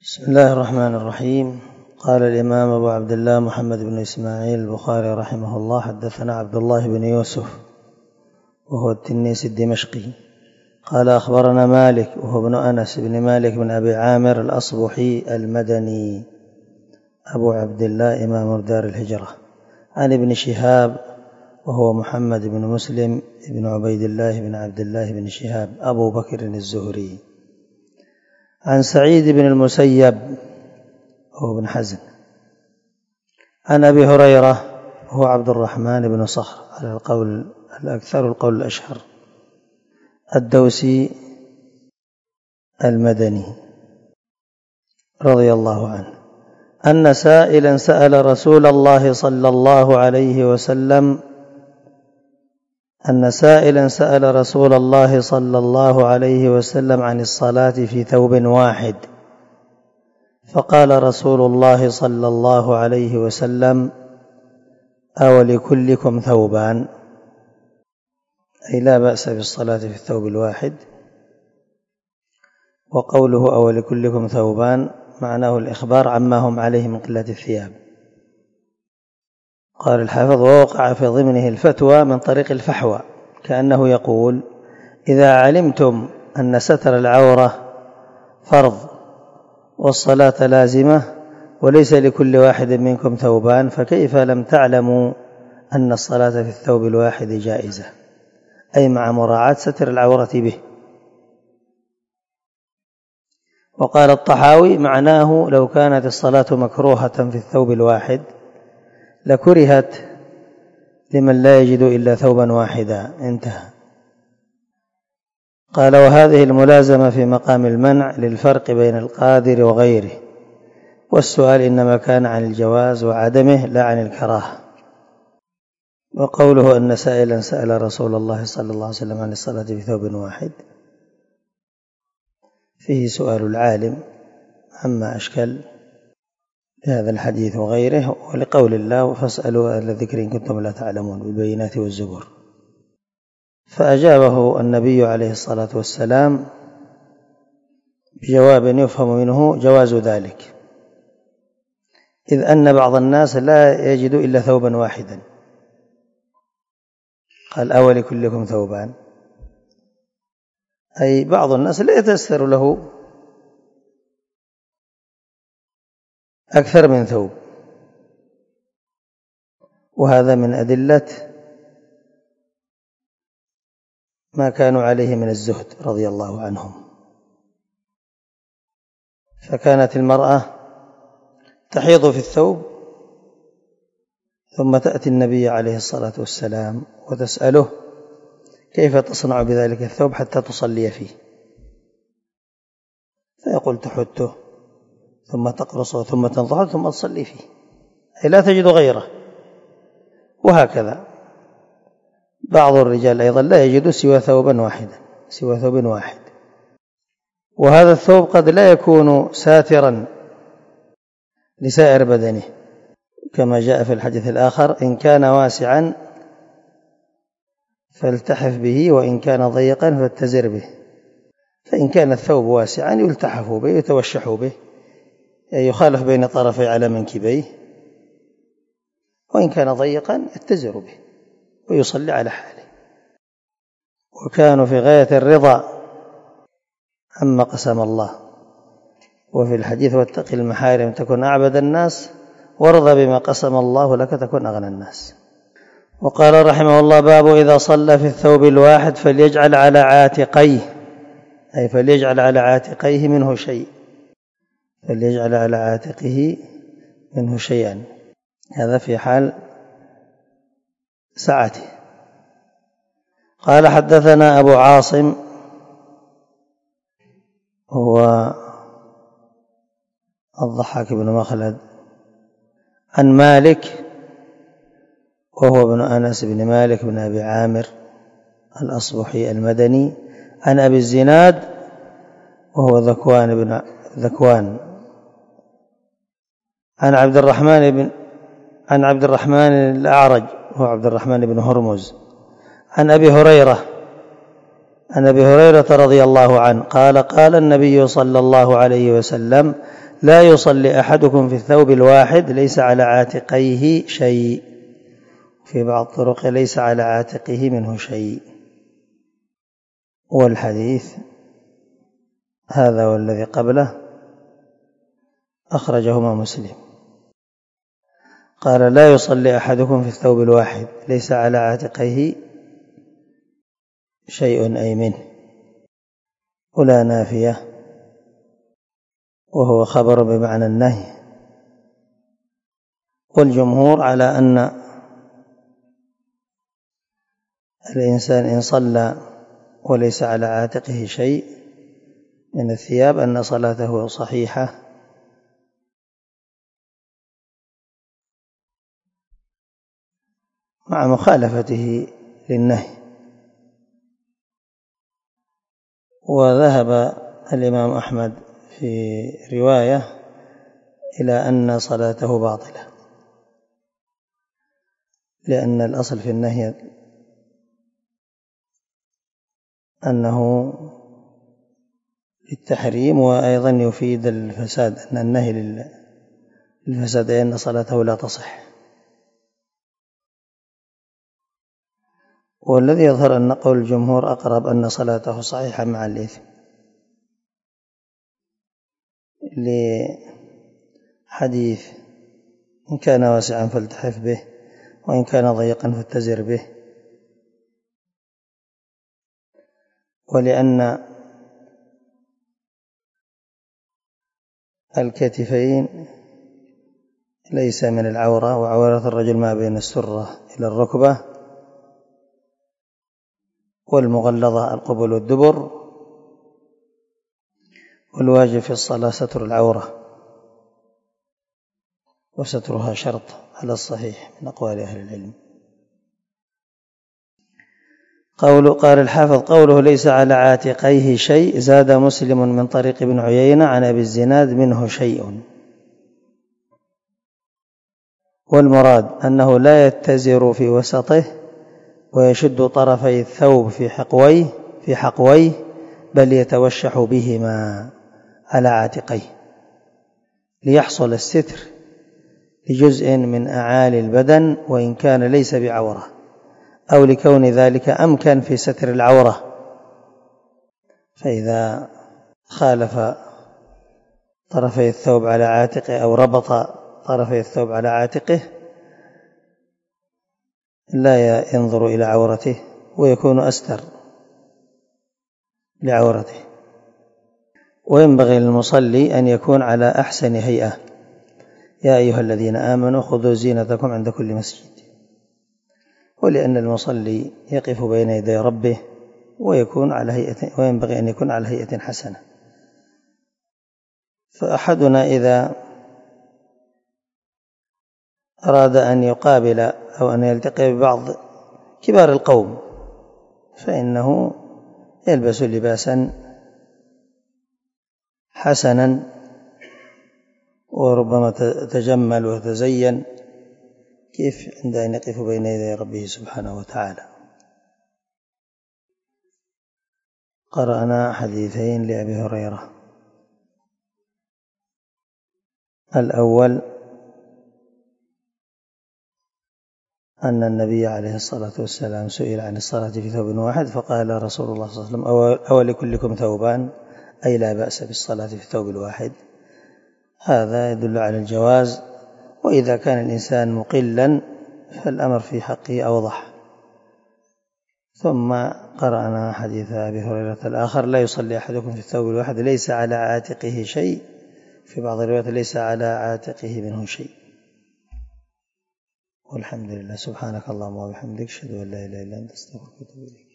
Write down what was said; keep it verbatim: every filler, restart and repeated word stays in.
بسم الله الرحمن الرحيم. قال الإمام أبو عبد الله محمد بن إسماعيل البخاري رحمه الله: حدثنا عبد الله بن يوسف وهو التنيسي الدمشقي قال أخبرنا مالك وهو ابن أنس بن مالك بن أبي عامر الأصبحي المدني أبو عبد الله إمام دار الهجرة، عن ابن شهاب وهو محمد بن مسلم بن عبيد الله بن عبد الله بن شهاب أبو بكر الزهري، عن سعيد بن المسيب وهو بن حزن، عن أبي هريرة وهو عبد الرحمن بن صخر على القول الأكثر القول الأشهر الدوسي المدني رضي الله عنه أن سائلا سأل رسول الله صلى الله عليه وسلم أن سائلا سأل رسول الله صلى الله عليه وسلم عن الصلاة في ثوب واحد، فقال رسول الله صلى الله عليه وسلم: أولكلكم ثوبان؟ أي لا بأس بالصلاة في الثوب الواحد. وقوله أولكلكم ثوبان معناه الإخبار عما هم عليه من قلة الثياب. قال الحافظ: ووقع في ضمنه الفتوى من طريق الفحوى، كأنه يقول: إذا علمتم أن ستر العورة فرض والصلاة لازمة وليس لكل واحد منكم ثوبان، فكيف لم تعلموا أن الصلاة في الثوب الواحد جائزة، أي مع مراعاة ستر العورة به. وقال الطحاوي: معناه لو كانت الصلاة مكروهة في الثوب الواحد لكرهت لمن لا يجد إلا ثوبا واحدا. انتهى. قال: وهذه الملازمة في مقام المنع للفرق بين القادر وغيره، والسؤال إنما كان عن الجواز وعدمه لا عن الكراهة. وقوله أن سائلا سأل رسول الله صلى الله عليه وسلم عن الصلاة في ثوب واحد فيه سؤال العالم عما أشكل هذا الحديث وغيره، ولقول الله: فاسألوا أهل الذكر إن كنتم لا تعلمون بالبينات والزبر. فأجابه النبي عليه الصلاة والسلام بجواب يفهم منه جواز ذلك، إذ أن بعض الناس لا يجد إلا ثوبا واحدا. قال: أولكلكم ثوبان؟ أي بعض الناس لا يتيسر له أكثر من ثوب، وهذا من أدلة ما كانوا عليه من الزهد رضي الله عنهم. فكانت المرأة تحيض في الثوب ثم تأتي النبي عليه الصلاة والسلام وتسأله كيف تصنع بذلك الثوب حتى تصلي فيه، فيقول: تحته ثم تقرصه ثم تنضحه ثم تصلي فيه، أي لا تجد غيره. وهكذا بعض الرجال أيضا لا يجد سوى ثوبا واحدا سوى ثوب واحد، وهذا الثوب قد لا يكون ساترا لسائر بدنه، كما جاء في الحديث الآخر: إن كان واسعا فالتحف به وإن كان ضيقا فاتزر به. فإن كان الثوب واسعا يلتحف به يتوشح به، يعني يخالف بين طرفي على منكبيه، وإن كان ضيقا يتزر به ويصلي على حاله. وكانوا في غاية الرضا عما قسم الله. وفي الحديث: واتق المحارم تكن أعبد الناس وارضى بما قسم الله لك تكن أغنى الناس. وقال رحمه الله: باب إذا صلى في الثوب الواحد فليجعل على عاتقيه، أي فليجعل على عاتقيه منه شيء فليجعل على عاتقه منه شيئا، هذا في حال سعته. قال: حدثنا أبو عاصم هو الضحاك بن مخلد، عن مالك وهو ابن أنس بن مالك بن أبي عامر الأصبحي المدني، عن أبي الزناد وهو ذكوان بن ذكوان، عن عبد الرحمن بن عن عبد الرحمن الأعرج وهو عبد الرحمن بن هرمز، عن أبي هريرة عن أبي هريرة رضي الله عنه قال: قال النبي صلى الله عليه وسلم: لا يصلي أحدكم في الثوب الواحد ليس على عاتقيه شيء، في بعض الطرق ليس على عاتقه منه شيء. والحديث هذا والذي قبله أخرجهما مسلم. قال لا يصلي أحدكم في الثوب الواحد ليس على عاتقيه شيء أي منه، ولا نافية، وهو خبر بمعنى النهي. والجمهور على أن الإنسان إن صلى وليس على عاتقه شيء من الثياب أن صلاته صحيحة، مع مخالفته للنهي. وذهب الإمام أحمد في رواية إلى أن صلاته باطلة، لأن الأصل في النهي أنه للتحريم، وأيضا يفيد الفساد، أن النهي للفساد أن صلاته لا تصح. والذي يظهر أن قول الجمهور أقرب أن صلاته صحيحة مع الإثم، لحديث إن كان واسعا فالتحف به وإن كان ضيقا فاتزر به، ولأن الكتفين ليس من العورة، وعورة الرجل ما بين السرة إلى الركبة، والمغلظة القبل والدبر، والواجب في الصلاة ستر العورة، وسترها شرط على الصحيح من أقوال أهل العلم. قول قال الحافظ قوله ليس على عاتقيه شيء، زاد مسلم من طريق ابن عيينة عن أبي الزناد منه شيء، والمراد أنه لا يتزر في وسطه ويشد طرفي الثوب في حقويه في حقويه بل يتوشح بهما على عاتقيه ليحصل الستر لجزء من أعالي البدن وإن كان ليس بعورة، أو لكون ذلك أمكن في ستر العورة. فإذا خالف طرفي الثوب على عاتقه أو ربط طرفي الثوب على عاتقه لا ينظر إلى عورته ويكون أستر لعورته. وينبغي للمصلي أن يكون على أحسن هيئة. يا أيها الذين آمنوا خذوا زينتكم عند كل مسجد. ولأن المصلي يقف بين يدي ربه ويكون على هيئة، وينبغي أن يكون على هيئة حسنة. فأحدنا إذا أراد أن يقابل أو أن يلتقي ببعض كبار القوم فإنه يلبس لباسا حسنا، وربما تجمل وتزين كيف عند أن يقف بين يدي ربه سبحانه وتعالى. قرأنا حديثين لأبي هريرة. الأول أن النبي عليه الصلاة والسلام سئل عن الصلاة في ثوب واحد فقال رسول الله صلى الله عليه وسلم أو لكلكم ثوبان، أي لا بأس بالصلاة في الثوب الواحد. هذا يدل على الجواز، وإذا كان الإنسان مقلا فالأمر في حقه أوضح. ثم قرأنا حديث أبي هريرة الآخر لا يصلي أحدكم في الثوب الواحد ليس على عاتقه شيء، في بعض الروايات ليس على عاتقه منه شيء. والحمد لله. سبحانك اللهم وبحمدك أشهد أن لا إله إلا أنت أستغفرك وأتوب إليك.